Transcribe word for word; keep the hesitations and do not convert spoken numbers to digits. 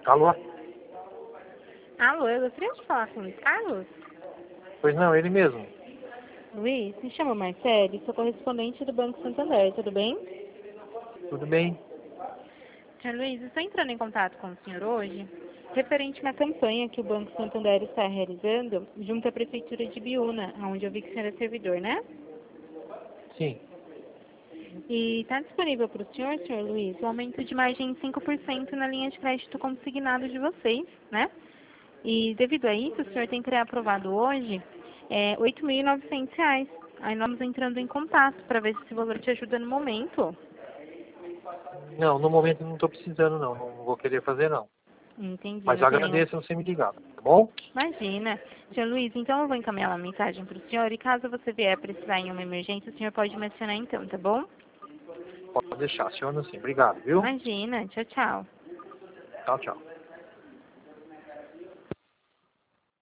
Alô? Alô, eu gostaria de falar com o Luiz Carlos. Pois não, ele mesmo. Luiz, me chamo Marcele, sou correspondente do Banco Santander, tudo bem? Tudo bem? Senhor Luiz, estou entrando em contato com o senhor hoje, referente a uma campanha que o Banco Santander está realizando junto à Prefeitura de Biúna, onde eu vi que o senhor é servidor, né? Sim. E está disponível para o senhor, senhor Luiz, o aumento de margem de cinco por cento na linha de crédito consignado de vocês, né? E devido a isso, o senhor tem que ter aprovado hoje é, oito mil e novecentos reais. Aí nós vamos entrando em contato para ver se esse valor te ajuda no momento. Não, no momento não estou precisando não, não vou querer fazer não. Entendi, Mas não eu tem nenhum. agradeço você me ligar, tá bom? Imagina. Senhor Luiz, então eu vou encaminhar uma mensagem para o senhor e caso você vier precisar em uma emergência, o senhor pode me acionar então, tá bom? Pode deixar, aciona sim. Obrigado, viu? Imagina. Tchau, tchau. Tchau, tchau.